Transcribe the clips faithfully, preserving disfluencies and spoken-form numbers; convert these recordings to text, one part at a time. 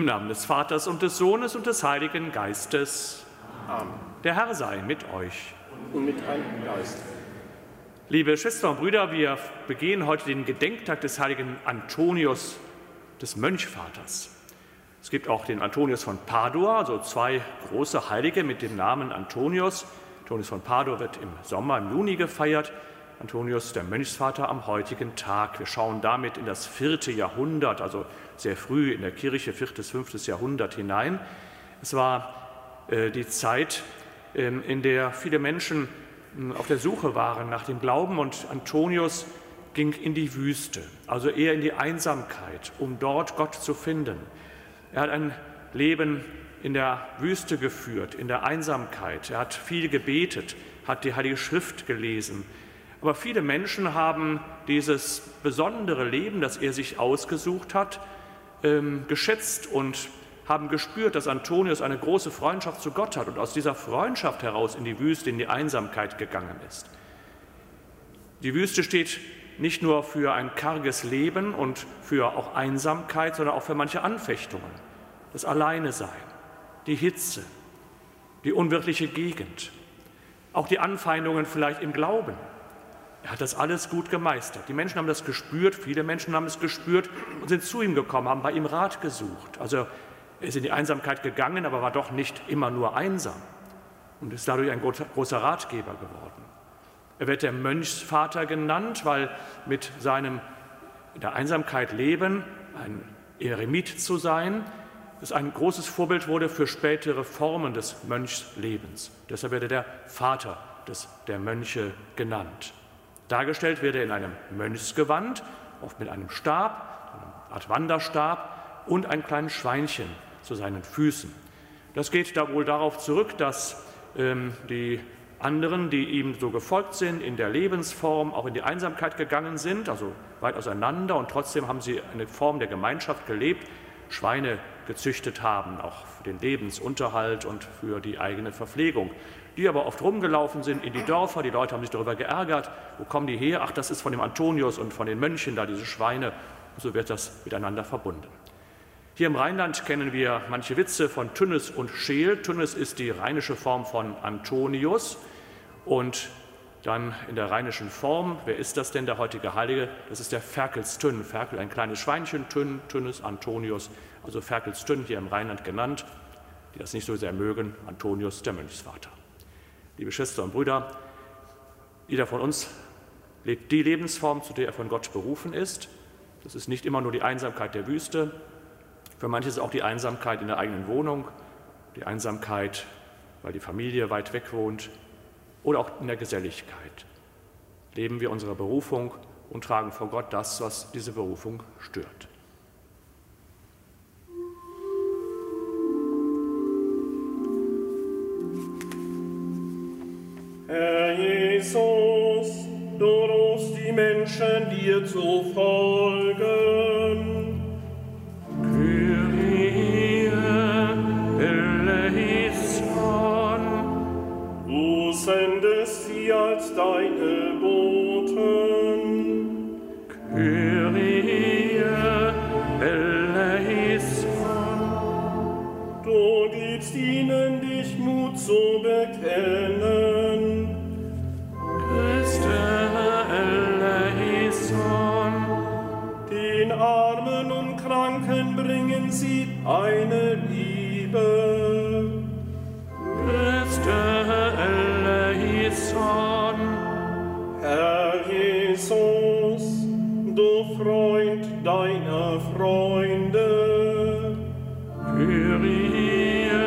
Im Namen des Vaters und des Sohnes und des Heiligen Geistes. Amen. Der Herr sei mit euch. Und mit deinem Geist. Liebe Schwestern und Brüder, wir begehen heute den Gedenktag des heiligen Antonius, des Mönchvaters. Es gibt auch den Antonius von Padua, also zwei große Heilige mit dem Namen Antonius. Antonius von Padua wird im Sommer, im Juni gefeiert. Antonius, der Mönchsvater, am heutigen Tag. Wir schauen damit in das vierte Jahrhundert, also sehr früh in der Kirche, viertes, fünftes Jahrhundert hinein. Es war äh, die Zeit, äh, in der viele Menschen äh, auf der Suche waren nach dem Glauben, und Antonius ging in die Wüste, also eher in die Einsamkeit, um dort Gott zu finden. Er hat ein Leben in der Wüste geführt, in der Einsamkeit. Er hat viel gebetet, hat die Heilige Schrift gelesen. Aber viele Menschen haben dieses besondere Leben, das er sich ausgesucht hat, ähm, geschätzt und haben gespürt, dass Antonius eine große Freundschaft zu Gott hat und aus dieser Freundschaft heraus in die Wüste, in die Einsamkeit gegangen ist. Die Wüste steht nicht nur für ein karges Leben und für auch Einsamkeit, sondern auch für manche Anfechtungen. Das Alleinesein, die Hitze, die unwirtliche Gegend, auch die Anfeindungen vielleicht im Glauben. Er hat das alles gut gemeistert. Die Menschen haben das gespürt, viele Menschen haben es gespürt und sind zu ihm gekommen, haben bei ihm Rat gesucht. Also er ist in die Einsamkeit gegangen, aber war doch nicht immer nur einsam und ist dadurch ein großer Ratgeber geworden. Er wird der Mönchsvater genannt, weil mit seinem in der Einsamkeit leben, ein Eremit zu sein, es ein großes Vorbild wurde für spätere Formen des Mönchslebens. Deshalb wird er der Vater des, der Mönche genannt. Dargestellt wird er in einem Mönchsgewand, oft mit einem Stab, einer Art Wanderstab und ein kleines Schweinchen zu seinen Füßen. Das geht da wohl darauf zurück, dass ähm, die anderen, die ihm so gefolgt sind, in der Lebensform auch in die Einsamkeit gegangen sind, also weit auseinander, und trotzdem haben sie eine Form der Gemeinschaft gelebt, Schweine gezüchtet haben, auch für den Lebensunterhalt und für die eigene Verpflegung, die aber oft rumgelaufen sind in die Dörfer. Die Leute haben sich darüber geärgert, wo kommen die her? Ach, das ist von dem Antonius und von den Mönchen da, diese Schweine. Und so wird das miteinander verbunden. Hier im Rheinland kennen wir manche Witze von Tünnes und Scheel. Tünnes ist die rheinische Form von Antonius, und dann in der rheinischen Form, wer ist das denn, der heutige Heilige? Das ist der Ferkelstünn. Ferkel, ein kleines Schweinchen, Tünn, Tünnes, Antonius, also Ferkelstünn hier im Rheinland genannt. Die das nicht so sehr mögen, Antonius, der Mönchsvater. Liebe Schwestern und Brüder, jeder von uns lebt die Lebensform, zu der er von Gott berufen ist. Das ist nicht immer nur die Einsamkeit der Wüste. Für manche ist es auch die Einsamkeit in der eigenen Wohnung, die Einsamkeit, weil die Familie weit weg wohnt, oder auch in der Geselligkeit. Leben wir unsere Berufung und tragen vor Gott das, was diese Berufung stört. Herr Jesus, du rufst die Menschen, dir zu folgen. Kyrie eleison. Du sendest sie als deine Boten. Kyrie eleison. Du gibst ihnen dich Mut zu bekennen. Christe eleison. Den Armen und Kranken bringen sie eine Liebe. Christe eleison. Herr Jesus, du Freund deiner Freunde. Kyrie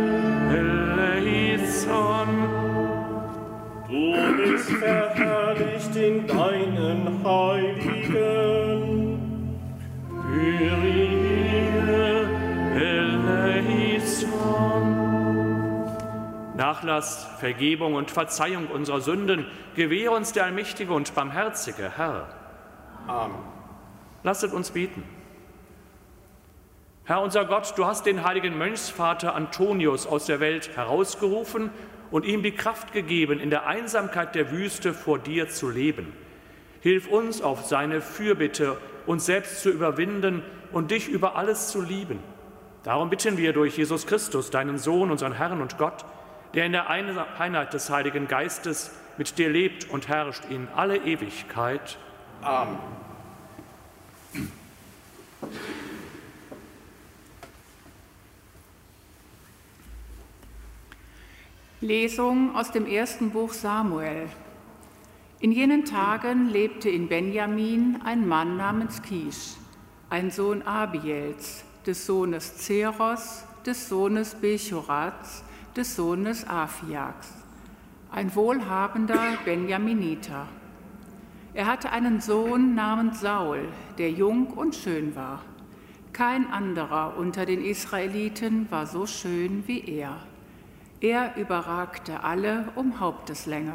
eleison. Du bist verherrlicht in deinen Heiligen. Kyrie eleison. Nachlass, Vergebung und Verzeihung unserer Sünden gewähre uns der allmächtige und barmherzige Herr. Amen. Lasset uns beten. Herr unser Gott, du hast den heiligen Mönchsvater Antonius aus der Welt herausgerufen und ihm die Kraft gegeben, in der Einsamkeit der Wüste vor dir zu leben. Hilf uns, auf seine Fürbitte uns selbst zu überwinden und dich über alles zu lieben. Darum bitten wir durch Jesus Christus, deinen Sohn, unseren Herrn und Gott, der in der Einheit des Heiligen Geistes mit dir lebt und herrscht in alle Ewigkeit. Amen. Lesung aus dem ersten Buch Samuel. In jenen Tagen lebte in Benjamin ein Mann namens Kisch, ein Sohn Abiels, des Sohnes Zeros, des Sohnes Bechorats, des Sohnes Aphiaks, ein wohlhabender Benjaminiter. Er hatte einen Sohn namens Saul, der jung und schön war. Kein anderer unter den Israeliten war so schön wie er. Er überragte alle um Haupteslänge.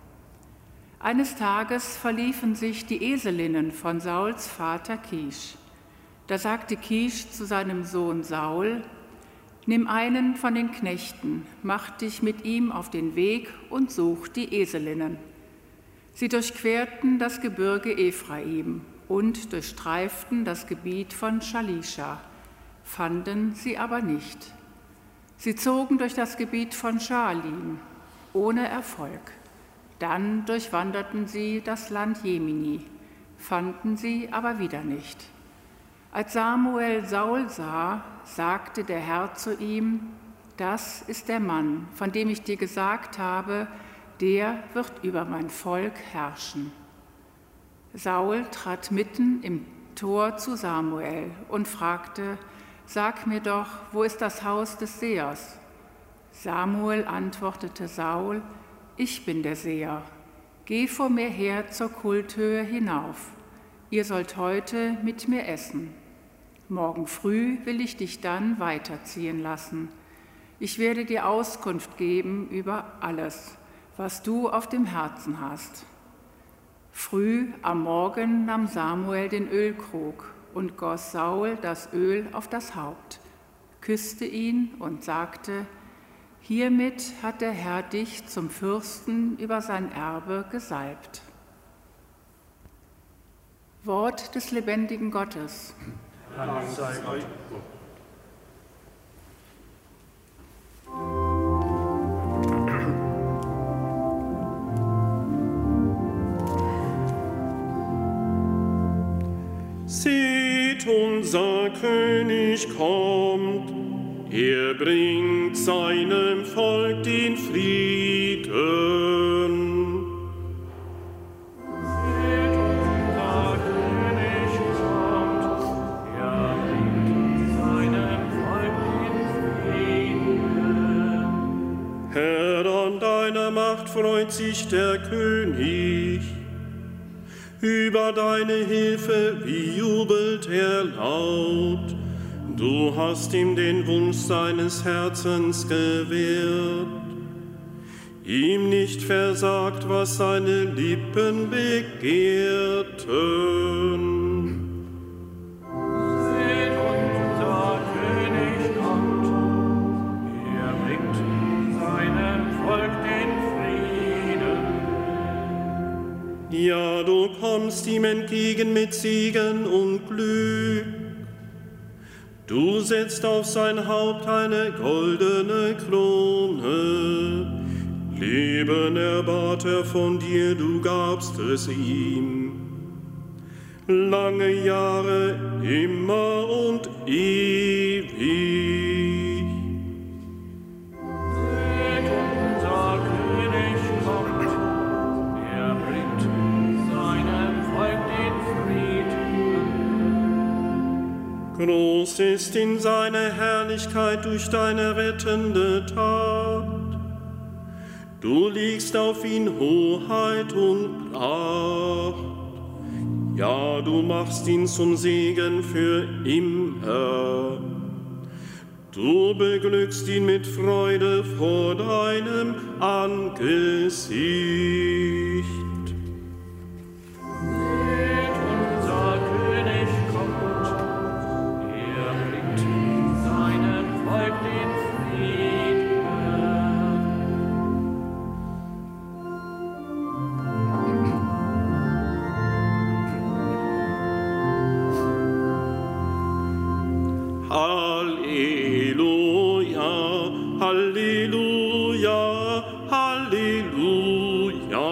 Eines Tages verliefen sich die Eselinnen von Sauls Vater Kisch. Da sagte Kisch zu seinem Sohn Saul: Nimm einen von den Knechten, mach dich mit ihm auf den Weg und such die Eselinnen. Sie durchquerten das Gebirge Ephraim und durchstreiften das Gebiet von Schalischa, fanden sie aber nicht. Sie zogen durch das Gebiet von Schaalim, ohne Erfolg. Dann durchwanderten sie das Land Jemini, fanden sie aber wieder nicht. Als Samuel Saul sah, sagte der Herr zu ihm: Das ist der Mann, von dem ich dir gesagt habe, der wird über mein Volk herrschen. Saul trat mitten im Tor zu Samuel und fragte: Sag mir doch, wo ist das Haus des Sehers? Samuel antwortete Saul: Ich bin der Seher. Geh vor mir her zur Kulthöhe hinauf. Ihr sollt heute mit mir essen. Morgen früh will ich dich dann weiterziehen lassen. Ich werde dir Auskunft geben über alles, was du auf dem Herzen hast. Früh am Morgen nahm Samuel den Ölkrug und goss Saul das Öl auf das Haupt, küsste ihn und sagte: Hiermit hat der Herr dich zum Fürsten über sein Erbe gesalbt. Wort des lebendigen Gottes. Dank sei Gott. Seht, unser König kommt, er bringt seinem Volk den Frieden. Seht, unser König kommt, er bringt seinem Volk den Frieden. Herr, an deiner Macht freut sich der König. Über deine Hilfe, wie jubelt er laut. Du hast ihm den Wunsch seines Herzens gewährt, ihm nicht versagt, was seine Lippen begehrten. Seht, unser König kommt, er bringt seinem Volk den Frieden. Ja, du kommst ihm entgegen mit Siegen und Glück. Du setzt auf sein Haupt eine goldene Krone. Leben erbat er von dir, du gabst es ihm. Lange Jahre, immer und ewig. Seht, unser König kommt, er bringt seinem Volk den Frieden. Groß ist in seiner Herrlichkeit durch deine rettende Tat. Du legst auf ihn Hoheit und Pracht. Ja, du machst ihn zum Segen für immer. Du beglückst ihn mit Freude vor deinem Angesicht. Seht, unser König kommt, er bringt seinem Volk den Frieden. Halleluja. Halleluja, Halleluja.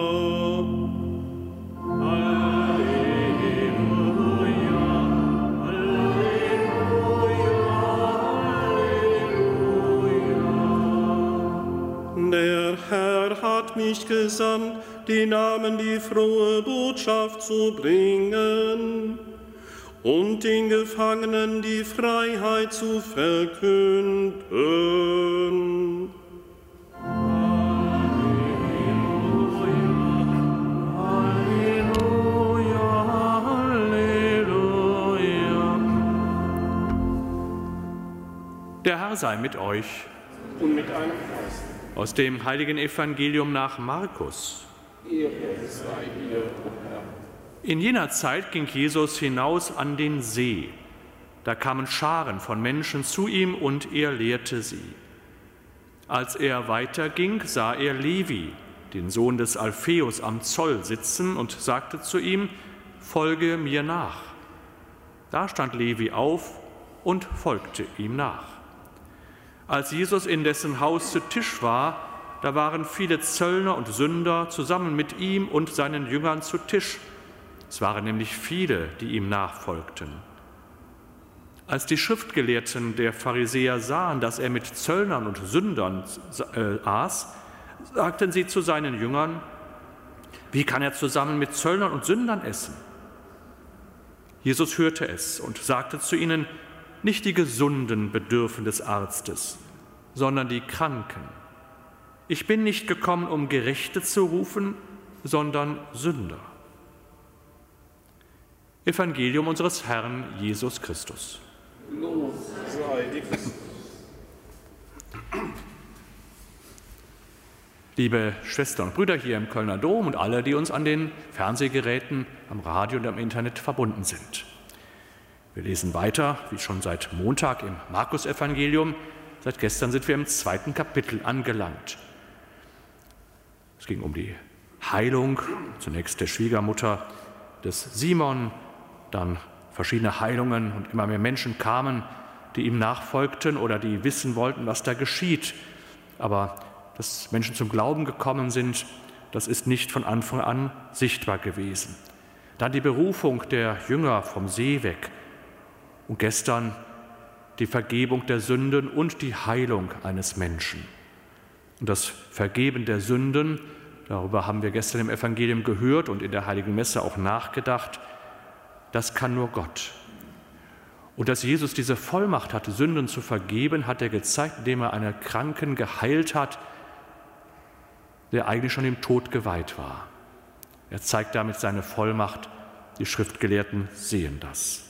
Der Herr hat mich gesandt, den Armen die frohe Botschaft zu bringen und den Gefangenen die Freiheit zu verkünden. Halleluja, Halleluja. Der Herr sei mit euch. Und mit einem Geist. Aus dem heiligen Evangelium nach Markus. Ehre sei dir, o Herr. In jener Zeit ging Jesus hinaus an den See. Da kamen Scharen von Menschen zu ihm und er lehrte sie. Als er weiterging, sah er Levi, den Sohn des Alpheus, am Zoll sitzen und sagte zu ihm: Folge mir nach. Da stand Levi auf und folgte ihm nach. Als Jesus in dessen Haus zu Tisch war, da waren viele Zöllner und Sünder zusammen mit ihm und seinen Jüngern zu Tisch. Es waren nämlich viele, die ihm nachfolgten. Als die Schriftgelehrten der Pharisäer sahen, dass er mit Zöllnern und Sündern äh, aß, sagten sie zu seinen Jüngern: Wie kann er zusammen mit Zöllnern und Sündern essen? Jesus hörte es und sagte zu ihnen: Nicht die Gesunden bedürfen des Arztes, sondern die Kranken. Ich bin nicht gekommen, um Gerechte zu rufen, sondern Sünder. Evangelium unseres Herrn Jesus Christus. Lob sei dir Christus. Liebe Schwestern und Brüder hier im Kölner Dom und alle, die uns an den Fernsehgeräten, am Radio und am Internet verbunden sind. Wir lesen weiter, wie schon seit Montag im Markus-Evangelium. Seit gestern sind wir im zweiten Kapitel angelangt. Es ging um die Heilung, zunächst der Schwiegermutter des Simon, dann verschiedene Heilungen und immer mehr Menschen kamen, die ihm nachfolgten oder die wissen wollten, was da geschieht. Aber dass Menschen zum Glauben gekommen sind, das ist nicht von Anfang an sichtbar gewesen. Dann die Berufung der Jünger vom See weg. Und gestern die Vergebung der Sünden und die Heilung eines Menschen. Und das Vergeben der Sünden, darüber haben wir gestern im Evangelium gehört und in der Heiligen Messe auch nachgedacht, das kann nur Gott. Und dass Jesus diese Vollmacht hatte, Sünden zu vergeben, hat er gezeigt, indem er einen Kranken geheilt hat, der eigentlich schon dem Tod geweiht war. Er zeigt damit seine Vollmacht, die Schriftgelehrten sehen das.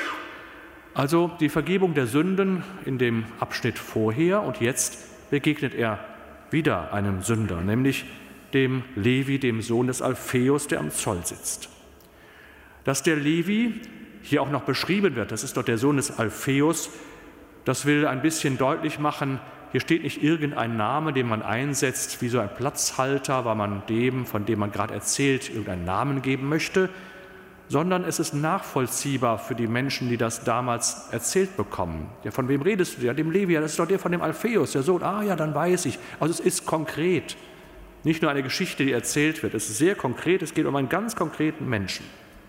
Also die Vergebung der Sünden in dem Abschnitt vorher, und jetzt begegnet er wieder einem Sünder, nämlich dem Levi, dem Sohn des Alpheus, der am Zoll sitzt. Dass der Levi hier auch noch beschrieben wird, das ist doch der Sohn des Alpheus, das will ein bisschen deutlich machen, hier steht nicht irgendein Name, den man einsetzt wie so ein Platzhalter, weil man dem, von dem man gerade erzählt, irgendeinen Namen geben möchte, sondern es ist nachvollziehbar für die Menschen, die das damals erzählt bekommen. Ja, von wem redest du? Ja, dem Levi, das ist doch der von dem Alpheus, der Sohn. Ah ja, dann weiß ich. Also es ist konkret. Nicht nur eine Geschichte, die erzählt wird. Es ist sehr konkret, es geht um einen ganz konkreten Menschen.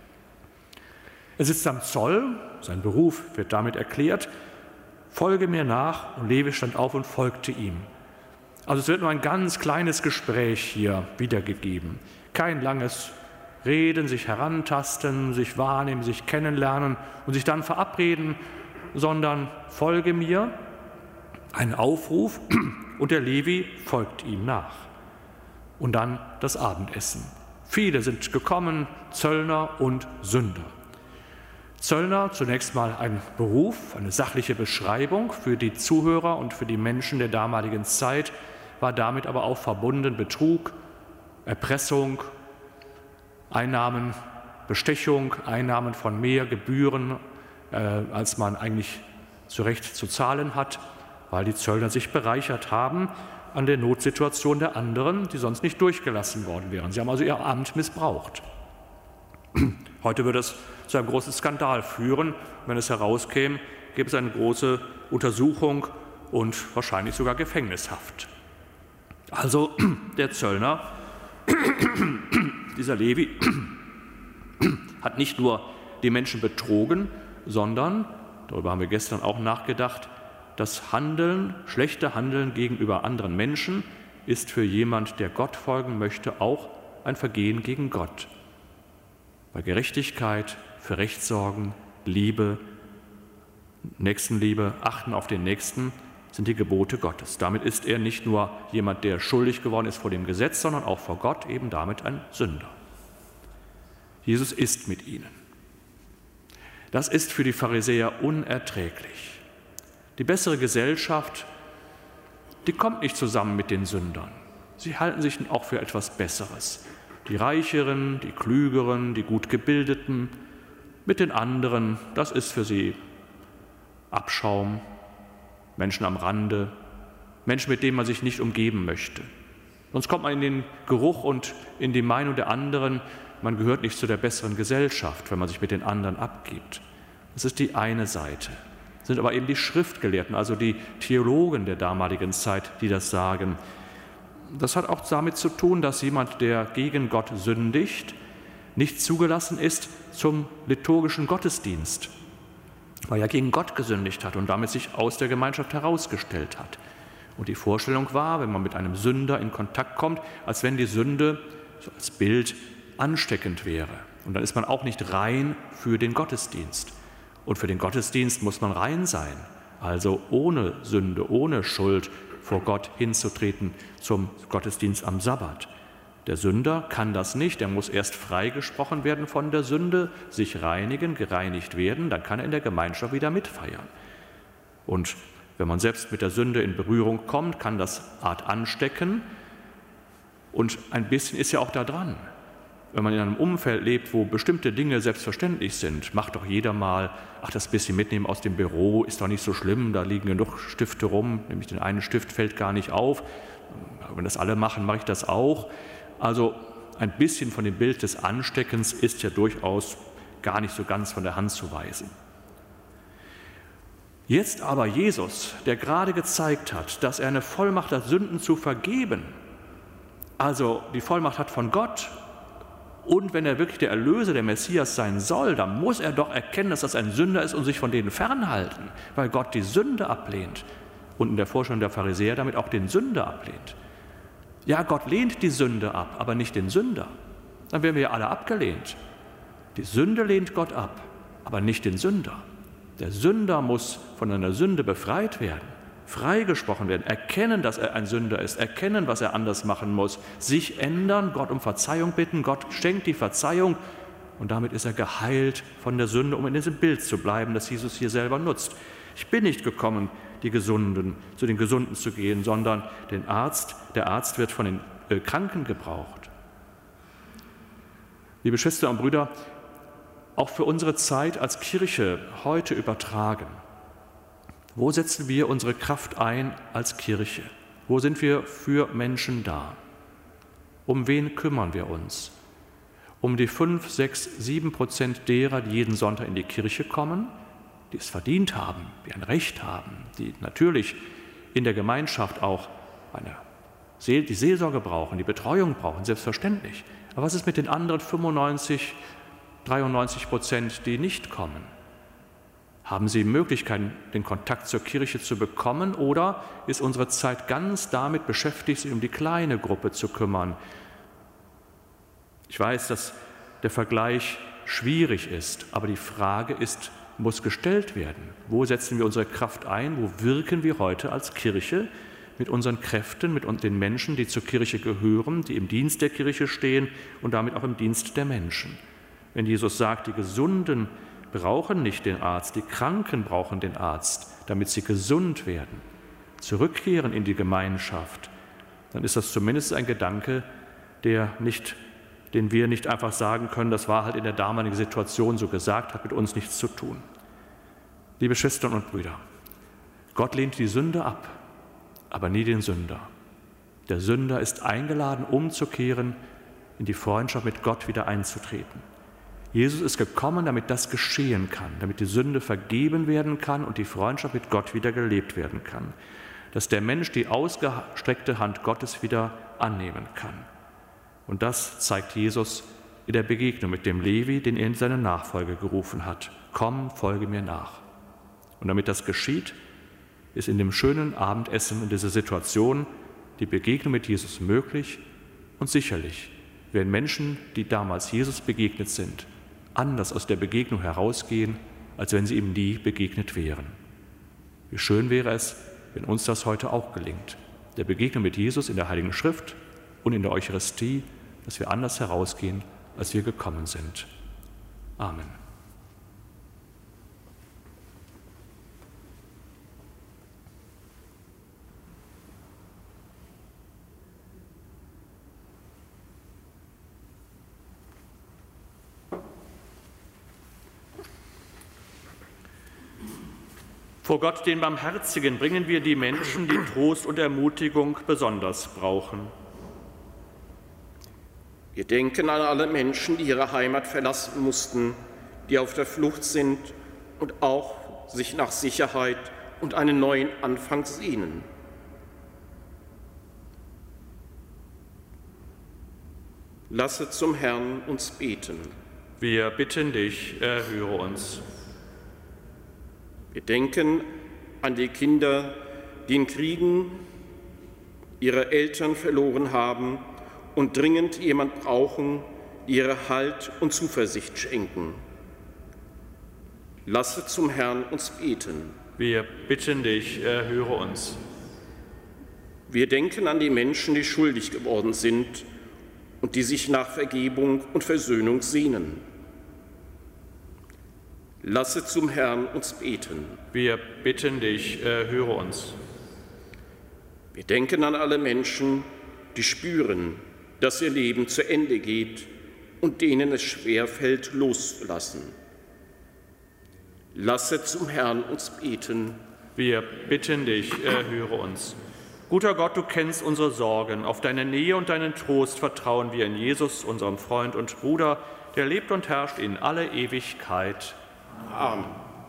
Er sitzt am Zoll, sein Beruf wird damit erklärt. Folge mir nach, und Levi stand auf und folgte ihm. Also es wird nur ein ganz kleines Gespräch hier wiedergegeben. Kein langes Reden, sich herantasten, sich wahrnehmen, sich kennenlernen und sich dann verabreden, sondern folge mir, ein Aufruf, und der Levi folgt ihm nach. Und dann das Abendessen. Viele sind gekommen, Zöllner und Sünder. Zöllner, zunächst mal ein Beruf, eine sachliche Beschreibung für die Zuhörer und für die Menschen der damaligen Zeit, war damit aber auch verbunden Betrug, Erpressung, Einnahmen, Bestechung, Einnahmen von mehr Gebühren, äh, als man eigentlich zu Recht zu zahlen hat, weil die Zöllner sich bereichert haben an der Notsituation der anderen, die sonst nicht durchgelassen worden wären. Sie haben also ihr Amt missbraucht. Heute würde es zu einem großen Skandal führen. Wenn es herauskäme, gäbe es eine große Untersuchung und wahrscheinlich sogar Gefängnishaft. Also der Zöllner, dieser Levi, hat nicht nur die Menschen betrogen, sondern, darüber haben wir gestern auch nachgedacht, das Handeln, schlechte Handeln gegenüber anderen Menschen ist für jemand, der Gott folgen möchte, auch ein Vergehen gegen Gott. Bei Gerechtigkeit, für Recht sorgen, Liebe, Nächstenliebe, Achten auf den Nächsten sind die Gebote Gottes. Damit ist er nicht nur jemand, der schuldig geworden ist vor dem Gesetz, sondern auch vor Gott eben damit ein Sünder. Jesus ist mit ihnen. Das ist für die Pharisäer unerträglich. Die bessere Gesellschaft, die kommt nicht zusammen mit den Sündern. Sie halten sich auch für etwas Besseres. Die Reicheren, die Klügeren, die Gutgebildeten, mit den anderen, das ist für sie Abschaum, Menschen am Rande, Menschen, mit denen man sich nicht umgeben möchte. Sonst kommt man in den Geruch und in die Meinung der anderen, man gehört nicht zu der besseren Gesellschaft, wenn man sich mit den anderen abgibt. Das ist die eine Seite. Das sind aber eben die Schriftgelehrten, also die Theologen der damaligen Zeit, die das sagen. Das hat auch damit zu tun, dass jemand, der gegen Gott sündigt, nicht zugelassen ist zum liturgischen Gottesdienst, weil er gegen Gott gesündigt hat und damit sich aus der Gemeinschaft herausgestellt hat. Und die Vorstellung war, wenn man mit einem Sünder in Kontakt kommt, als wenn die Sünde so als Bild ansteckend wäre. Und dann ist man auch nicht rein für den Gottesdienst. Und für den Gottesdienst muss man rein sein, also ohne Sünde, ohne Schuld vor Gott hinzutreten zum Gottesdienst am Sabbat. Der Sünder kann das nicht, er muss erst freigesprochen werden von der Sünde, sich reinigen, gereinigt werden, dann kann er in der Gemeinschaft wieder mitfeiern. Und wenn man selbst mit der Sünde in Berührung kommt, kann das Art anstecken und ein bisschen ist ja auch da dran. Wenn man in einem Umfeld lebt, wo bestimmte Dinge selbstverständlich sind, macht doch jeder mal, ach, das bisschen mitnehmen aus dem Büro ist doch nicht so schlimm, da liegen genug Stifte rum, nämlich den einen Stift fällt gar nicht auf. Wenn das alle machen, mache ich das auch. Also ein bisschen von dem Bild des Ansteckens ist ja durchaus gar nicht so ganz von der Hand zu weisen. Jetzt aber Jesus, der gerade gezeigt hat, dass er eine Vollmacht hat, Sünden zu vergeben, also die Vollmacht hat von Gott, und wenn er wirklich der Erlöser, der Messias sein soll, dann muss er doch erkennen, dass das ein Sünder ist und sich von denen fernhalten, weil Gott die Sünde ablehnt und in der Vorstellung der Pharisäer damit auch den Sünder ablehnt. Ja, Gott lehnt die Sünde ab, aber nicht den Sünder. Dann wären wir ja alle abgelehnt. Die Sünde lehnt Gott ab, aber nicht den Sünder. Der Sünder muss von einer Sünde befreit werden, freigesprochen werden, erkennen, dass er ein Sünder ist, erkennen, was er anders machen muss, sich ändern, Gott um Verzeihung bitten, Gott schenkt die Verzeihung und damit ist er geheilt von der Sünde, um in diesem Bild zu bleiben, das Jesus hier selber nutzt. Ich bin nicht gekommen, die Gesunden, zu den Gesunden zu gehen, sondern den Arzt, der Arzt wird von den äh, Kranken gebraucht. Liebe Schwestern und Brüder, auch für unsere Zeit als Kirche heute übertragen. Wo setzen wir unsere Kraft ein als Kirche? Wo sind wir für Menschen da? Um wen kümmern wir uns? Um die fünf, sechs, sieben Prozent derer, die jeden Sonntag in die Kirche kommen, die es verdient haben, die ein Recht haben, die natürlich in der Gemeinschaft auch eine Seel- die Seelsorge brauchen, die Betreuung brauchen, selbstverständlich. Aber was ist mit den anderen fünfundneunzig, dreiundneunzig Prozent, die nicht kommen? Haben sie Möglichkeiten, den Kontakt zur Kirche zu bekommen, oder ist unsere Zeit ganz damit beschäftigt, sich um die kleine Gruppe zu kümmern? Ich weiß, dass der Vergleich schwierig ist, aber die Frage ist, muss gestellt werden. Wo setzen wir unsere Kraft ein? Wo wirken wir heute als Kirche mit unseren Kräften, mit den Menschen, die zur Kirche gehören, die im Dienst der Kirche stehen und damit auch im Dienst der Menschen? Wenn Jesus sagt, die Gesunden brauchen nicht den Arzt, die Kranken brauchen den Arzt, damit sie gesund werden, zurückkehren in die Gemeinschaft, dann ist das zumindest ein Gedanke, der nicht, den wir nicht einfach sagen können, das war halt in der damaligen Situation so gesagt, hat mit uns nichts zu tun. Liebe Schwestern und Brüder, Gott lehnt die Sünde ab, aber nie den Sünder. Der Sünder ist eingeladen, umzukehren, in die Freundschaft mit Gott wieder einzutreten. Jesus ist gekommen, damit das geschehen kann, damit die Sünde vergeben werden kann und die Freundschaft mit Gott wieder gelebt werden kann, dass der Mensch die ausgestreckte Hand Gottes wieder annehmen kann. Und das zeigt Jesus in der Begegnung mit dem Levi, den er in seine Nachfolge gerufen hat. Komm, folge mir nach. Und damit das geschieht, ist in dem schönen Abendessen in dieser Situation die Begegnung mit Jesus möglich. Und sicherlich werden Menschen, die damals Jesus begegnet sind, anders aus der Begegnung herausgehen, als wenn sie ihm nie begegnet wären. Wie schön wäre es, wenn uns das heute auch gelingt, der Begegnung mit Jesus in der Heiligen Schrift und in der Eucharistie, dass wir anders herausgehen, als wir gekommen sind. Amen. Vor Gott, den Barmherzigen, bringen wir die Menschen, die Trost und Ermutigung besonders brauchen. Wir denken an alle Menschen, die ihre Heimat verlassen mussten, die auf der Flucht sind und auch sich nach Sicherheit und einen neuen Anfang sehnen. Lasse zum Herrn uns beten. Wir bitten dich, erhöre uns. Wir denken an die Kinder, die in Kriegen ihre Eltern verloren haben und dringend jemand brauchen, die ihre Halt und Zuversicht schenken. Lasse zum Herrn uns beten. Wir bitten dich, erhöre uns. Wir denken an die Menschen, die schuldig geworden sind und die sich nach Vergebung und Versöhnung sehnen. Lasse zum Herrn uns beten. Wir bitten dich, erhöre uns. Wir denken an alle Menschen, die spüren, dass ihr Leben zu Ende geht und denen es schwerfällt, loszulassen. Lasse zum Herrn uns beten. Wir bitten dich, erhöre uns. Guter Gott, du kennst unsere Sorgen. Auf deine Nähe und deinen Trost vertrauen wir in Jesus, unserem Freund und Bruder, der lebt und herrscht in alle Ewigkeit. Amen.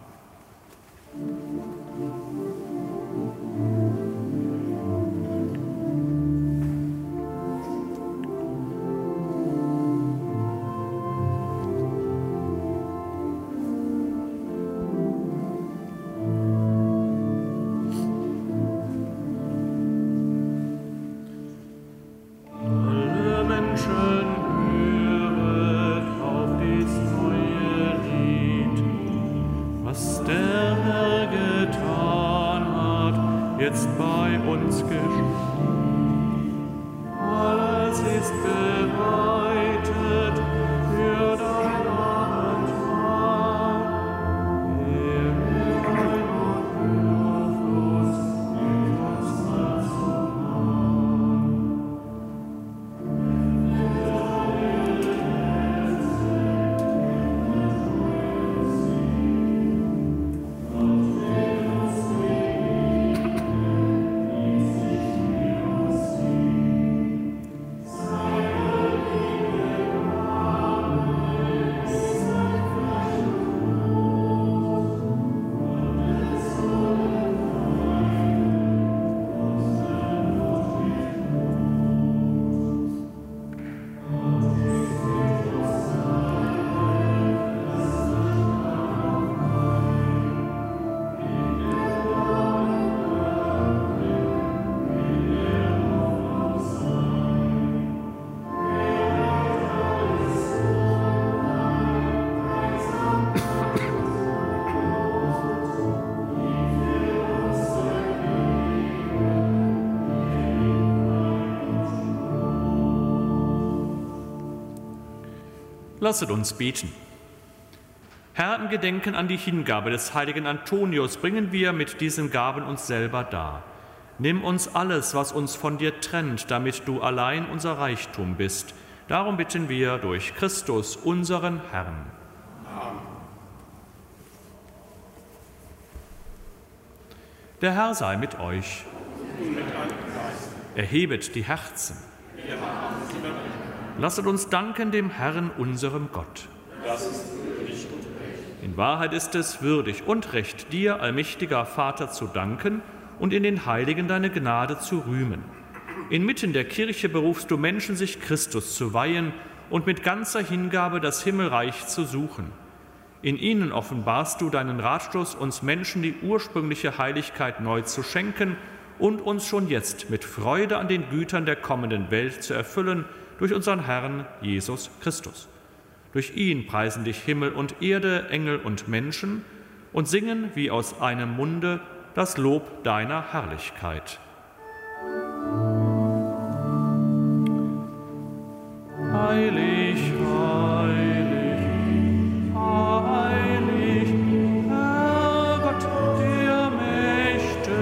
Lasset uns beten. Herr, im Gedenken an die Hingabe des heiligen Antonius bringen wir mit diesen Gaben uns selber dar. Nimm uns alles, was uns von dir trennt, damit du allein unser Reichtum bist. Darum bitten wir durch Christus, unseren Herrn. Amen. Der Herr sei mit euch. Erhebet die Herzen. Lasset uns danken dem Herrn, unserem Gott. Das ist würdig und recht. In Wahrheit ist es würdig und recht, dir, allmächtiger Vater, zu danken und in den Heiligen deine Gnade zu rühmen. Inmitten der Kirche berufst du Menschen, sich Christus zu weihen und mit ganzer Hingabe das Himmelreich zu suchen. In ihnen offenbarst du deinen Ratschluss, uns Menschen die ursprüngliche Heiligkeit neu zu schenken und uns schon jetzt mit Freude an den Gütern der kommenden Welt zu erfüllen durch unseren Herrn Jesus Christus. Durch ihn preisen dich Himmel und Erde, Engel und Menschen und singen wie aus einem Munde das Lob deiner Herrlichkeit. Heilig, heilig, heilig, Herr Gott der Mächte,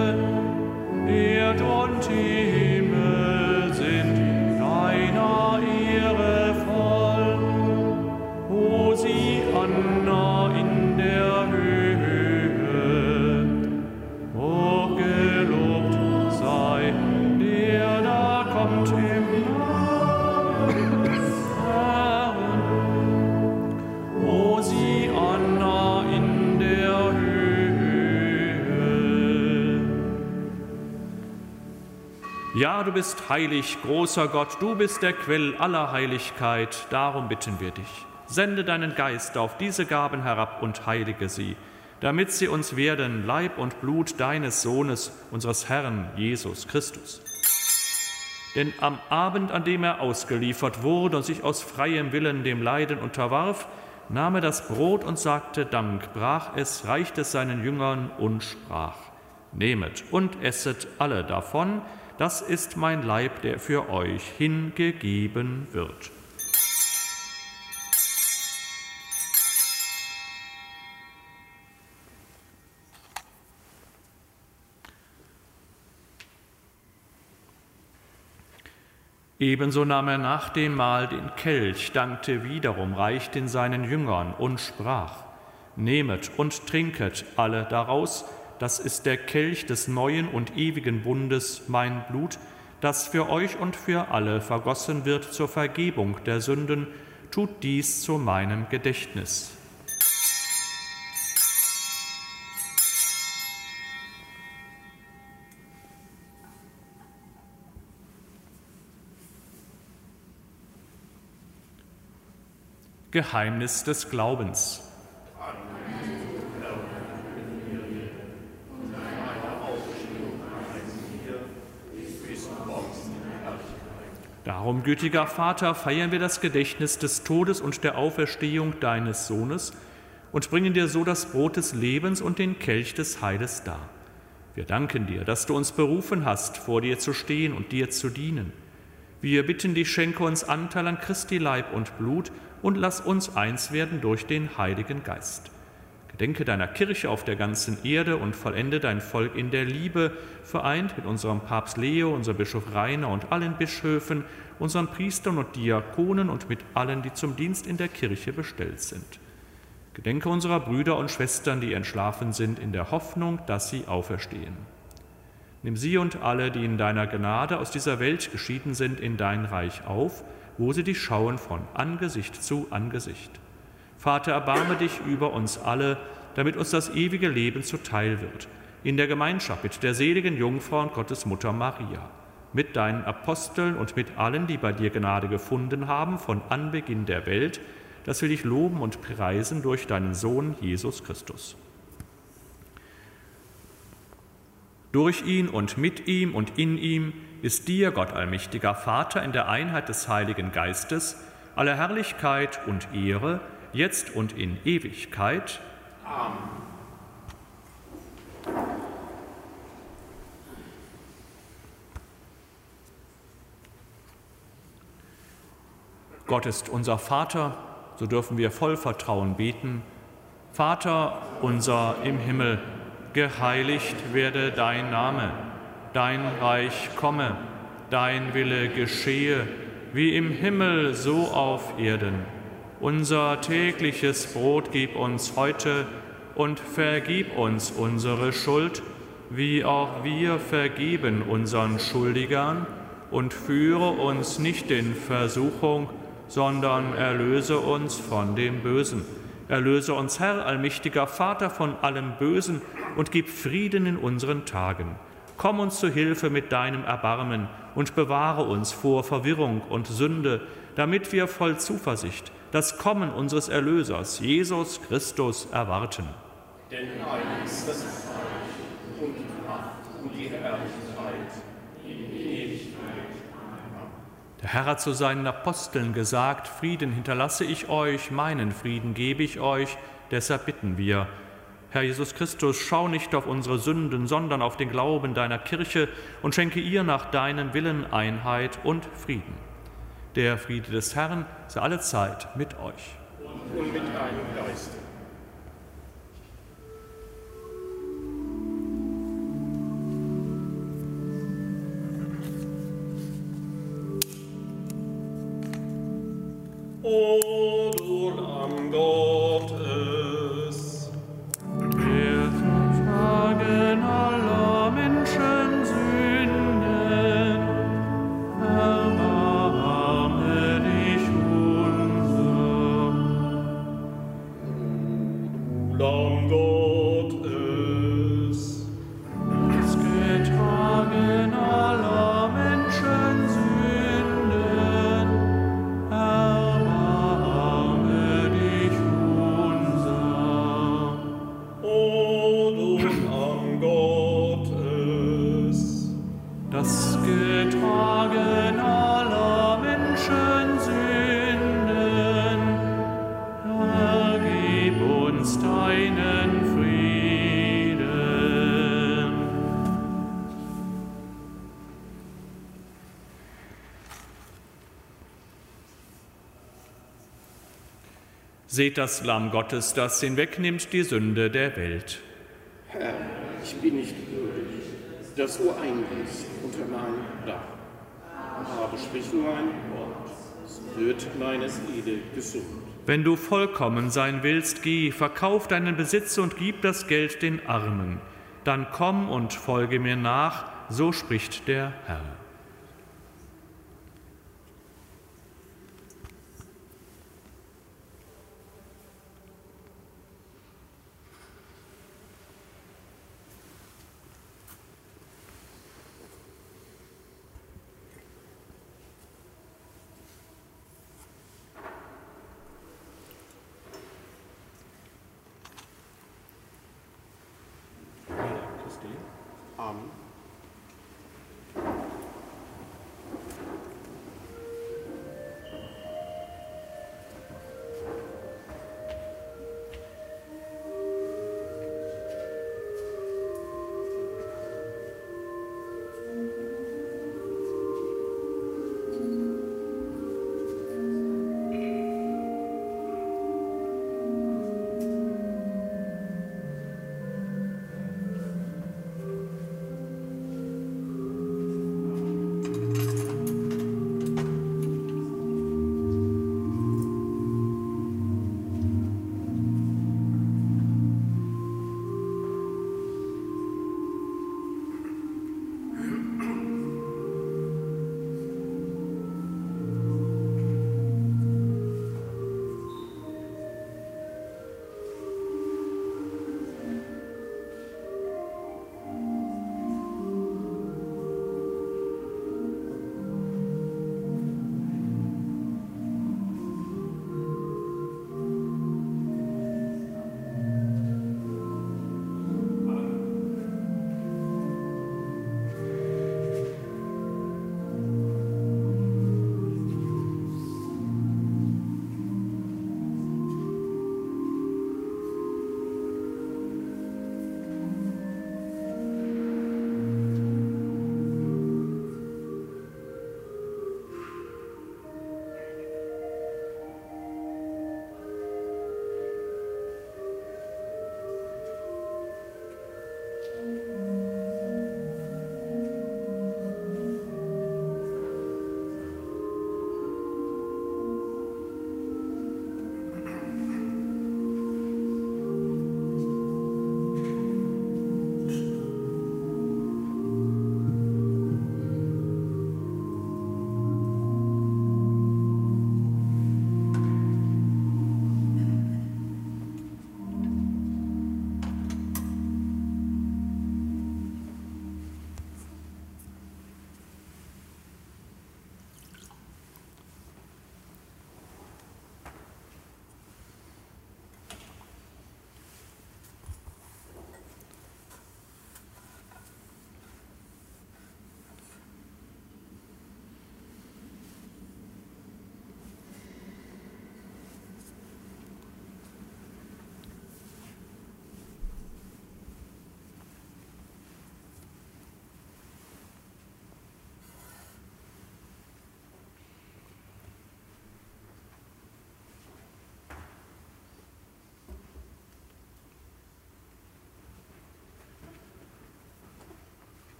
Erd und Himmel sind deiner Ehre voll. Hosianna in der Höhe, hochgelobt sei der da kommt im Hosianna in der Höhe. Ja, du bist heilig, großer Gott, du bist der Quell aller Heiligkeit, darum bitten wir dich. Sende deinen Geist auf diese Gaben herab und heilige sie, damit sie uns werden Leib und Blut deines Sohnes, unseres Herrn Jesus Christus. Denn am Abend, an dem er ausgeliefert wurde und sich aus freiem Willen dem Leiden unterwarf, nahm er das Brot und sagte Dank, brach es, reichte es seinen Jüngern und sprach: Nehmet und esset alle davon, das ist mein Leib, der für euch hingegeben wird. Ebenso nahm er nach dem Mahl den Kelch, dankte wiederum, reichte ihn seinen Jüngern und sprach: Nehmet und trinket alle daraus, das ist der Kelch des neuen und ewigen Bundes, mein Blut, das für euch und für alle vergossen wird zur Vergebung der Sünden. Tut dies zu meinem Gedächtnis. Geheimnis des Glaubens. Darum, gütiger Vater, feiern wir das Gedächtnis des Todes und der Auferstehung deines Sohnes und bringen dir so das Brot des Lebens und den Kelch des Heiles dar. Wir danken dir, dass du uns berufen hast, vor dir zu stehen und dir zu dienen. Wir bitten dich, schenke uns Anteil an Christi Leib und Blut und lass uns eins werden durch den Heiligen Geist. Gedenke deiner Kirche auf der ganzen Erde und vollende dein Volk in der Liebe, vereint mit unserem Papst Leo, unserem Bischof Rainer und allen Bischöfen, unseren Priestern und Diakonen und mit allen, die zum Dienst in der Kirche bestellt sind. Gedenke unserer Brüder und Schwestern, die entschlafen sind, in der Hoffnung, dass sie auferstehen. Nimm sie und alle, die in deiner Gnade aus dieser Welt geschieden sind, in dein Reich auf, wo sie dich schauen von Angesicht zu Angesicht. Vater, erbarme dich über uns alle, damit uns das ewige Leben zuteil wird, in der Gemeinschaft mit der seligen Jungfrau und Gottesmutter Maria, mit deinen Aposteln und mit allen, die bei dir Gnade gefunden haben, von Anbeginn der Welt, dass wir dich loben und preisen durch deinen Sohn Jesus Christus. Durch ihn und mit ihm und in ihm ist dir, Gott allmächtiger Vater, in der Einheit des Heiligen Geistes, alle Herrlichkeit und Ehre, jetzt und in Ewigkeit. Amen. Gott ist unser Vater, so dürfen wir voll Vertrauen beten. Vater unser im Himmel, geheiligt werde dein Name, dein Reich komme, dein Wille geschehe, wie im Himmel so auf Erden. Unser tägliches Brot gib uns heute und vergib uns unsere Schuld, wie auch wir vergeben unseren Schuldigern, und führe uns nicht in Versuchung, sondern erlöse uns von dem Bösen. Erlöse uns, Herr, allmächtiger Vater, von allem Bösen und gib Frieden in unseren Tagen. Komm uns zu Hilfe mit deinem Erbarmen und bewahre uns vor Verwirrung und Sünde, damit wir voll Zuversicht das Kommen unseres Erlösers, Jesus Christus, erwarten. Denn dein ist das Reich und die Macht und die Herrlichkeit in Ewigkeit. Der Herr hat zu seinen Aposteln gesagt, Frieden hinterlasse ich euch, meinen Frieden gebe ich euch, deshalb bitten wir. Herr Jesus Christus, schau nicht auf unsere Sünden, sondern auf den Glauben deiner Kirche und schenke ihr nach deinem Willen Einheit und Frieden. Der Friede des Herrn sei alle Zeit mit euch. Und mit deinem Geiste. O du Lamm Gottes, der zum Tragen aller Menschen Sünden, erbarme dich unser. Lamm Gottes, das Getragen aller Menschen Sünden, erbarme dich unser. O du Lamm Gottes, Das Getragen aller Menschen Sünden, Herr, gib uns deinen Frieden. Seht das Lamm Gottes, das hinwegnimmt die Sünde der Welt. Herr, ich bin nicht würdig, dass du eingehst unter mein Dach. Aber sprich nur ein Wort, es wird meine Seele gesund. Wenn du vollkommen sein willst, geh, verkauf deinen Besitz und gib das Geld den Armen. Dann komm und folge mir nach, so spricht der Herr. Amen.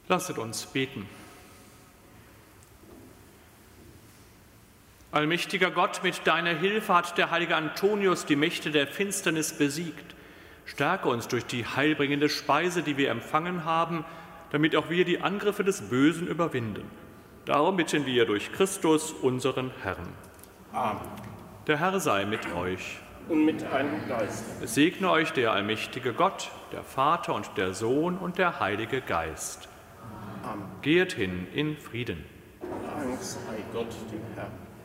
Lasset uns beten. Allmächtiger Gott, mit deiner Hilfe hat der heilige Antonius die Mächte der Finsternis besiegt. Stärke uns durch die heilbringende Speise, die wir empfangen haben, damit auch wir die Angriffe des Bösen überwinden. Darum bitten wir durch Christus, unseren Herrn. Amen. Der Herr sei mit euch. Und mit einem Geist. Es segne euch der allmächtige Gott, der Vater und der Sohn und der Heilige Geist. Amen. Geht hin in Frieden. Dank sei Gott, dem Herrn.